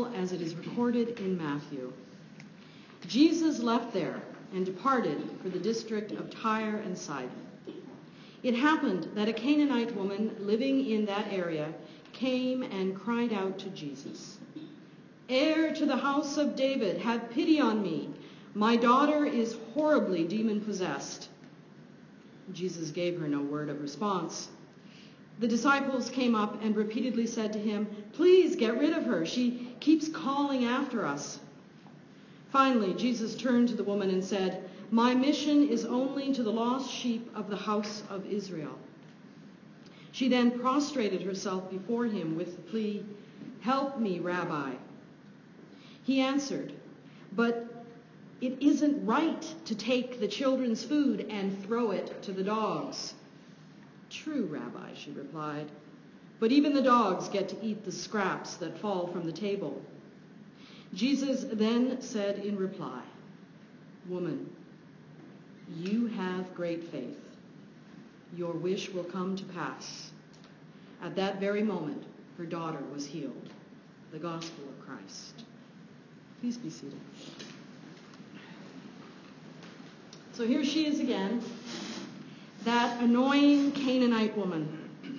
Bible as it is recorded in Matthew. Jesus left there and departed for the district of Tyre and Sidon. It happened that a Canaanite woman living in that area came and cried out to Jesus, "Heir to the house of David, have pity on me. My daughter is horribly demon-possessed." Jesus gave her no word of response. The disciples came up and repeatedly said to him, "Please get rid of her. She keeps calling after us." Finally, Jesus turned to the woman and said, "My mission is only to the lost sheep of the house of Israel." She then prostrated herself before him with the plea, "Help me, Rabbi." He answered, "But it isn't right to take the children's food and throw it to the dogs." "True, Rabbi," she replied, "but even the dogs get to eat the scraps that fall from the table." Jesus then said in reply, "Woman, you have great faith. Your wish will come to pass." At that very moment, her daughter was healed. The gospel of Christ. Please be seated. So here she is again, that annoying Canaanite woman.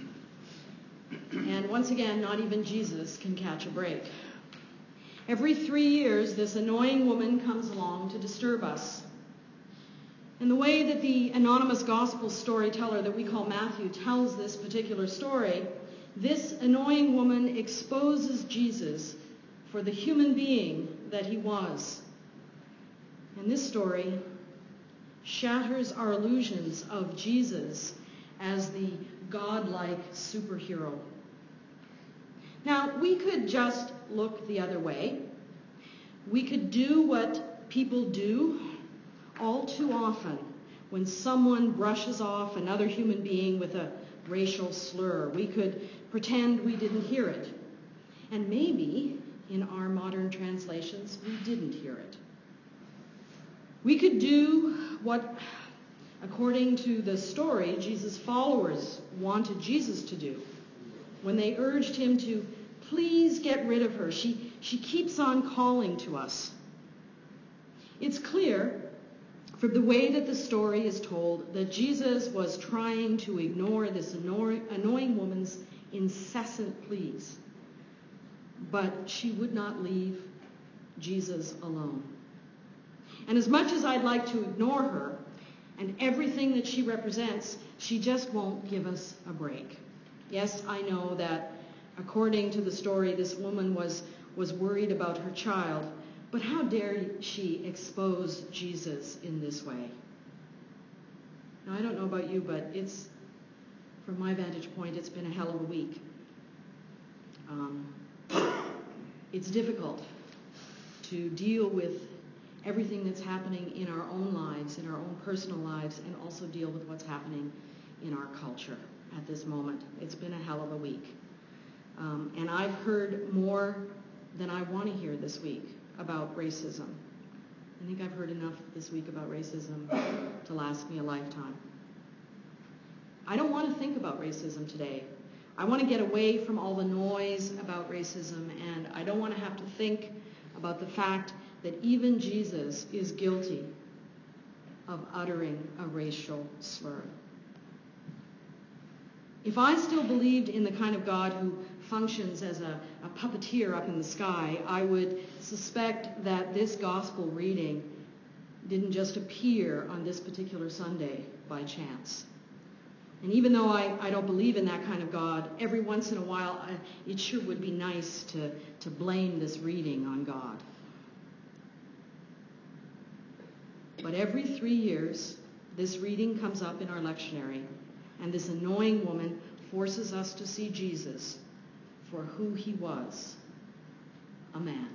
And once again, not even Jesus can catch a break. Every 3 years, this annoying woman comes along to disturb us. And the way that the anonymous gospel storyteller that we call Matthew tells this particular story, this annoying woman exposes Jesus for the human being that he was. And this story shatters our illusions of Jesus as the godlike superhero. Now, we could just look the other way. We could do what people do all too often when someone brushes off another human being with a racial slur. We could pretend we didn't hear it. And maybe, in our modern translations, we didn't hear it. We could do what, according to the story, Jesus' followers wanted Jesus to do when they urged him to please get rid of her. She keeps on calling to us. It's clear from the way that the story is told that Jesus was trying to ignore this annoying woman's incessant pleas. But she would not leave Jesus alone. And as much as I'd like to ignore her and everything that she represents, she just won't give us a break. Yes, I know that according to the story, this woman was worried about her child, but how dare she expose Jesus in this way? Now, I don't know about you, but from my vantage point, it's been a hell of a week. It's difficult to deal with everything that's happening in our own lives, in our own personal lives, and also deal with what's happening in our culture at this moment. It's been a hell of a week. And I've heard more than I want to hear this week about racism. I think I've heard enough this week about racism to last me a lifetime. I don't want to think about racism today. I want to get away from all the noise about racism, and I don't want to have to think about the fact that even Jesus is guilty of uttering a racial slur. If I still believed in the kind of God who functions as a puppeteer up in the sky, I would suspect that this gospel reading didn't just appear on this particular Sunday by chance. And even though I don't believe in that kind of God, every once in a while it sure would be nice to blame this reading on God. But every 3 years, this reading comes up in our lectionary, and this annoying woman forces us to see Jesus for who he was, a man.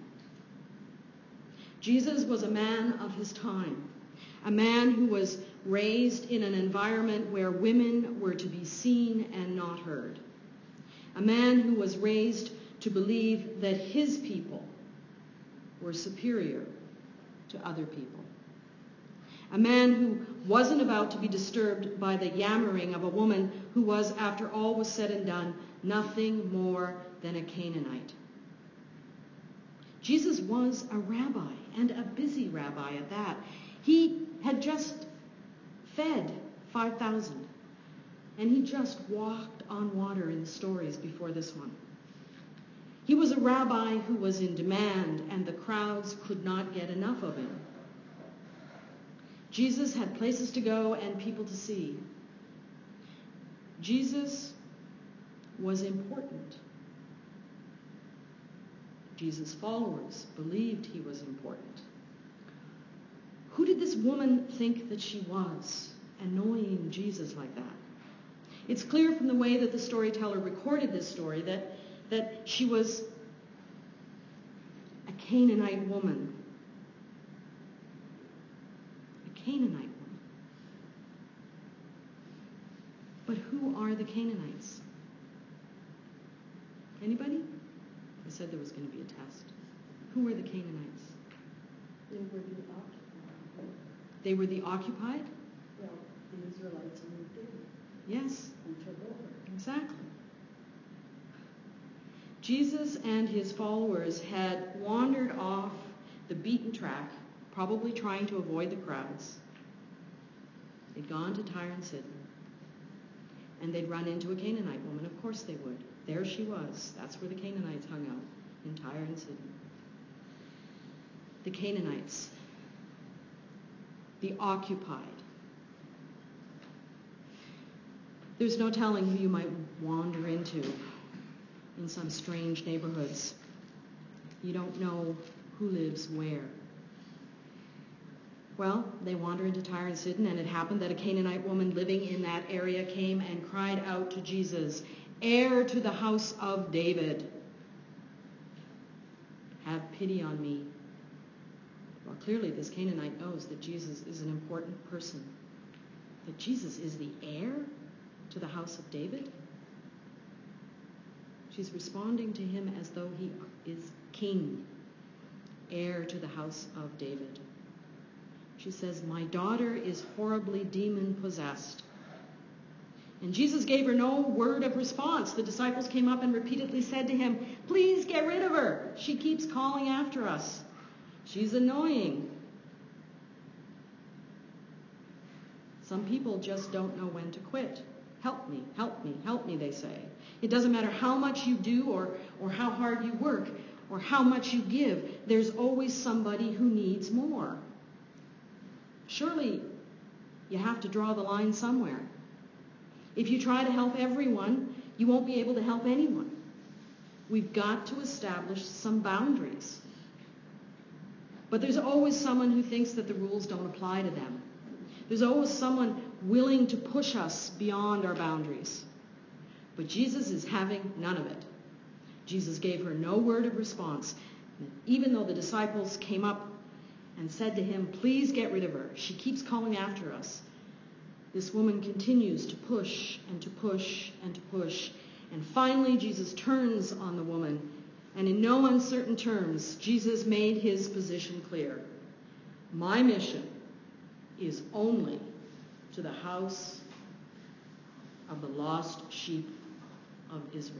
Jesus was a man of his time, a man who was raised in an environment where women were to be seen and not heard, a man who was raised to believe that his people were superior to other people, a man who wasn't about to be disturbed by the yammering of a woman who was, after all was said and done, nothing more than a Canaanite. Jesus was a rabbi, and a busy rabbi at that. He had just fed 5,000, and he just walked on water in the stories before this one. He was a rabbi who was in demand, and the crowds could not get enough of him. Jesus had places to go and people to see. Jesus was important. Jesus' followers believed he was important. Who did this woman think that she was, annoying Jesus like that? It's clear from the way that the storyteller recorded this story that she was a Canaanite woman. A Canaanite woman. But who are the Canaanites? Anybody? I said there was going to be a test. Who were the Canaanites? They were the occupied. They were the occupied? Well, the Israelites moved in. Yes. And took over. Exactly. Jesus and his followers had wandered off the beaten track, probably trying to avoid the crowds. They'd gone to Tyre and Sidon, and they'd run into a Canaanite woman. Of course they would. There she was. That's where the Canaanites hung out, in Tyre and Sidon. The Canaanites, the occupied. There's no telling who you might wander into in some strange neighborhoods. You don't know who lives where. Well, they wander into Tyre and Sidon, and it happened that a Canaanite woman living in that area came and cried out to Jesus, "Heir to the house of David, have pity on me." Well, clearly this Canaanite knows that Jesus is an important person, that Jesus is the heir to the house of David. She's responding to him as though he is king, heir to the house of David. She says, "My daughter is horribly demon-possessed." And Jesus gave her no word of response. The disciples came up and repeatedly said to him, "Please get rid of her. She keeps calling after us. She's annoying." Some people just don't know when to quit. "Help me, help me, help me," they say. It doesn't matter how much you do or how hard you work or how much you give. There's always somebody who needs more. Surely you have to draw the line somewhere. If you try to help everyone, you won't be able to help anyone. We've got to establish some boundaries. But there's always someone who thinks that the rules don't apply to them. There's always someone willing to push us beyond our boundaries. But Jesus is having none of it. Jesus gave her no word of response. Even though the disciples came up and said to him, "Please get rid of her. She keeps calling after us." This woman continues to push and to push and to push. And finally, Jesus turns on the woman. And in no uncertain terms, Jesus made his position clear. My mission is only to the house of the lost sheep of Israel.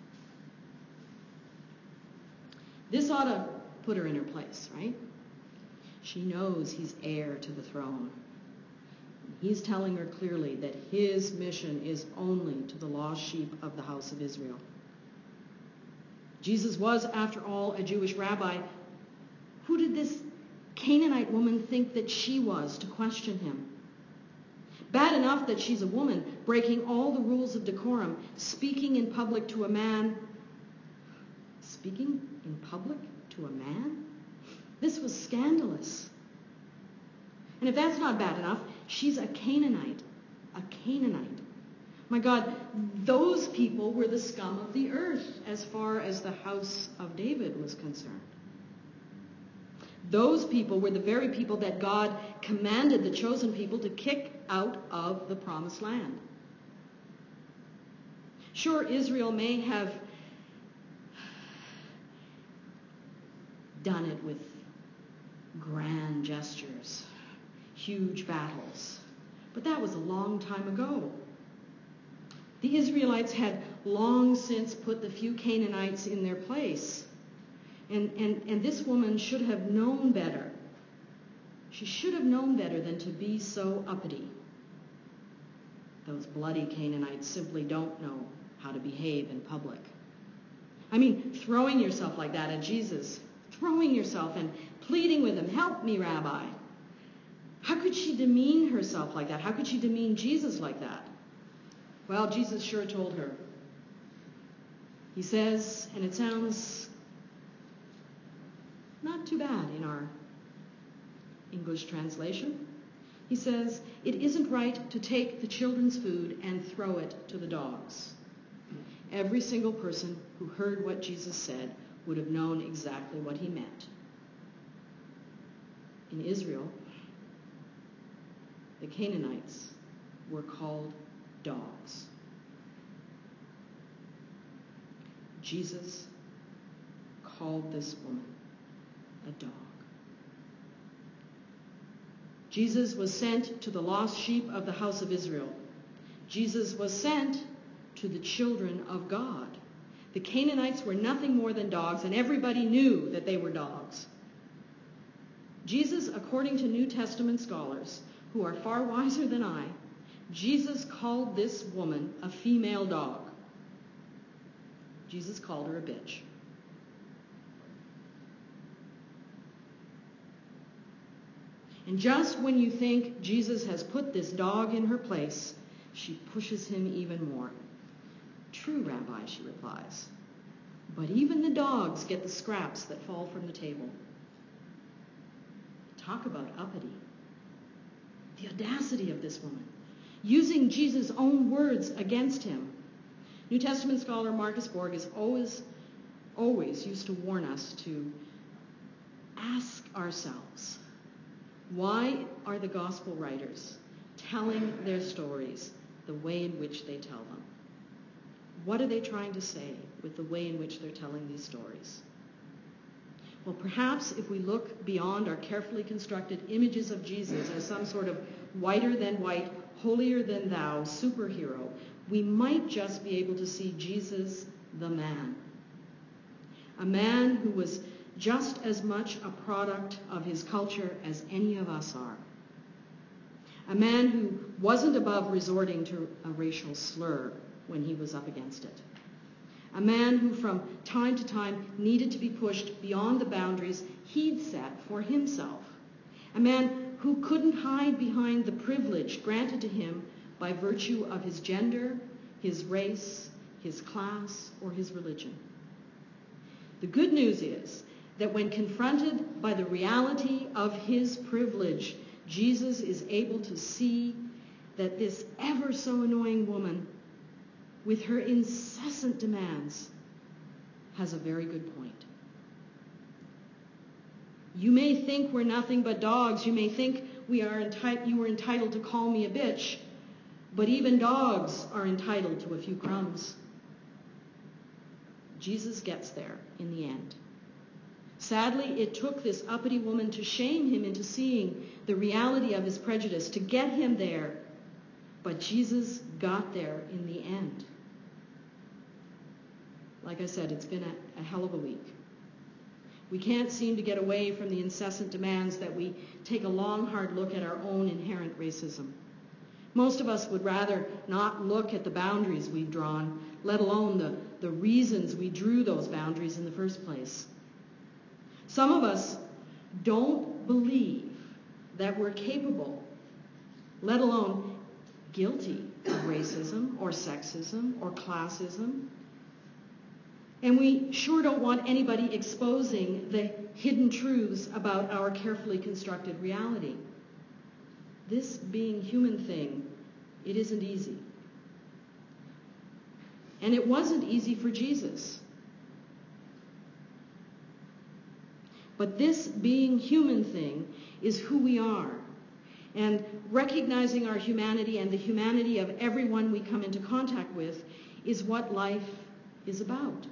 This ought to put her in her place, right? She knows he's heir to the throne. He's telling her clearly that his mission is only to the lost sheep of the house of Israel. Jesus was, after all, a Jewish rabbi. Who did this Canaanite woman think that she was to question him? Bad enough that she's a woman, breaking all the rules of decorum, speaking in public to a man. Speaking in public to a man? This was scandalous. And if that's not bad enough, she's a Canaanite. A Canaanite. My God, those people were the scum of the earth as far as the house of David was concerned. Those people were the very people that God commanded the chosen people to kick out of the promised land. Sure, Israel may have done it with grand gestures, huge battles, but that was a long time ago. The Israelites had long since put the few Canaanites in their place. And this woman should have known better. She should have known better than to be so uppity. Those bloody Canaanites simply don't know how to behave in public. I mean, throwing yourself like that at Jesus, throwing yourself and pleading with him, "Help me, Rabbi." How could she demean herself like that? How could she demean Jesus like that? Well, Jesus sure told her. He says, and it sounds not too bad in our English translation. He says, "It isn't right to take the children's food and throw it to the dogs." Every single person who heard what Jesus said would have known exactly what he meant. In Israel, the Canaanites were called dogs. Jesus called this woman a dog. Jesus was sent to the lost sheep of the house of Israel. Jesus was sent to the children of God. The Canaanites were nothing more than dogs, and everybody knew that they were dogs. Jesus, according to New Testament scholars, who are far wiser than I, Jesus called this woman a female dog. Jesus called her a bitch. And just when you think Jesus has put this dog in her place, she pushes him even more. "True, Rabbi," she replies, "but even the dogs get the scraps that fall from the table." Talk about uppity. The audacity of this woman, using Jesus' own words against him. New Testament scholar Marcus Borg is always used to warn us to ask ourselves, why are the gospel writers telling their stories the way in which they tell them? What are they trying to say with the way in which they're telling these stories? Well, perhaps if we look beyond our carefully constructed images of Jesus as some sort of whiter than white, holier than thou superhero, we might just be able to see Jesus the man. A man who was just as much a product of his culture as any of us are. A man who wasn't above resorting to a racial slur when he was up against it. A man who from time to time needed to be pushed beyond the boundaries he'd set for himself. A man who couldn't hide behind the privilege granted to him by virtue of his gender, his race, his class, or his religion. The good news is that when confronted by the reality of his privilege, Jesus is able to see that this ever so annoying woman, with her incessant demands, has a very good point. You may think we're nothing but dogs. You may think you were entitled to call me a bitch, but even dogs are entitled to a few crumbs. Jesus gets there in the end. Sadly, it took this uppity woman to shame him into seeing the reality of his prejudice, to get him there. But Jesus got there in the end. Like I said, it's been a hell of a week. We can't seem to get away from the incessant demands that we take a long, hard look at our own inherent racism. Most of us would rather not look at the boundaries we've drawn, let alone the reasons we drew those boundaries in the first place. Some of us don't believe that we're capable, let alone guilty, of racism or sexism or classism. And we sure don't want anybody exposing the hidden truths about our carefully constructed reality. This being human thing, it isn't easy. And it wasn't easy for Jesus. But this being human thing is who we are. And recognizing our humanity and the humanity of everyone we come into contact with is what life is about.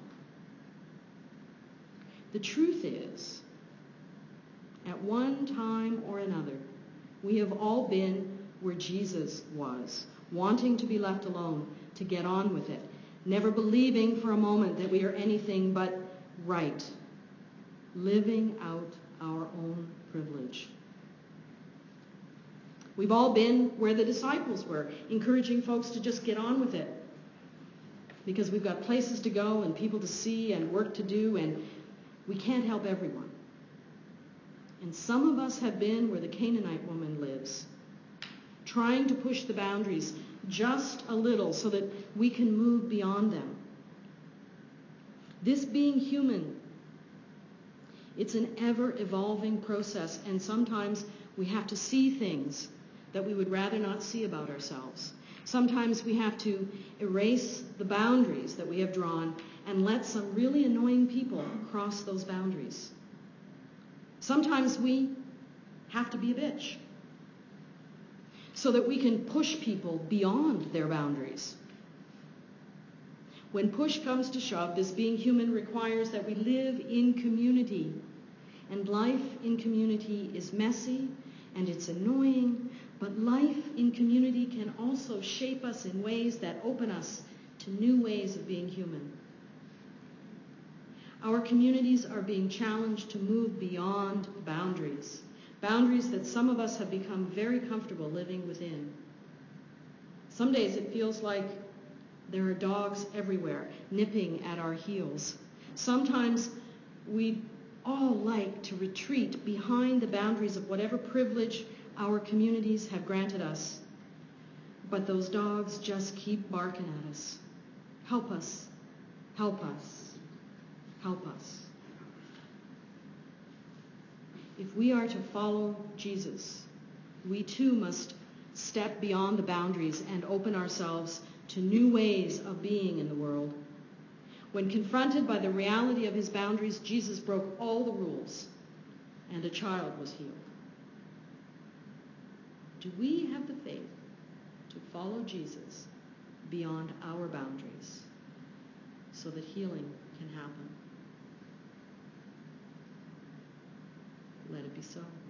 The truth is, at one time or another, we have all been where Jesus was, wanting to be left alone, to get on with it, never believing for a moment that we are anything but right. living out our own privilege. We've all been where the disciples were, encouraging folks to just get on with it, because we've got places to go and people to see and work to do, and we can't help everyone. And some of us have been where the Canaanite woman lives, trying to push the boundaries just a little so that we can move beyond them. This being human, it's an ever-evolving process, and sometimes we have to see things that we would rather not see about ourselves. Sometimes we have to erase the boundaries that we have drawn and let some really annoying people cross those boundaries. Sometimes we have to be a bitch so that we can push people beyond their boundaries. When push comes to shove, this being human requires that we live in community. And life in community is messy and it's annoying, but life in community can also shape us in ways that open us to new ways of being human. Our communities are being challenged to move beyond boundaries, boundaries that some of us have become very comfortable living within. Some days it feels like there are dogs everywhere, nipping at our heels. Sometimes we'd all like to retreat behind the boundaries of whatever privilege our communities have granted us. But those dogs just keep barking at us. Help us, help us, help us. If we are to follow Jesus, we too must step beyond the boundaries and open ourselves to new ways of being in the world. When confronted by the reality of his boundaries, Jesus broke all the rules, and a child was healed. Do we have the faith to follow Jesus beyond our boundaries so that healing can happen? Let it be so.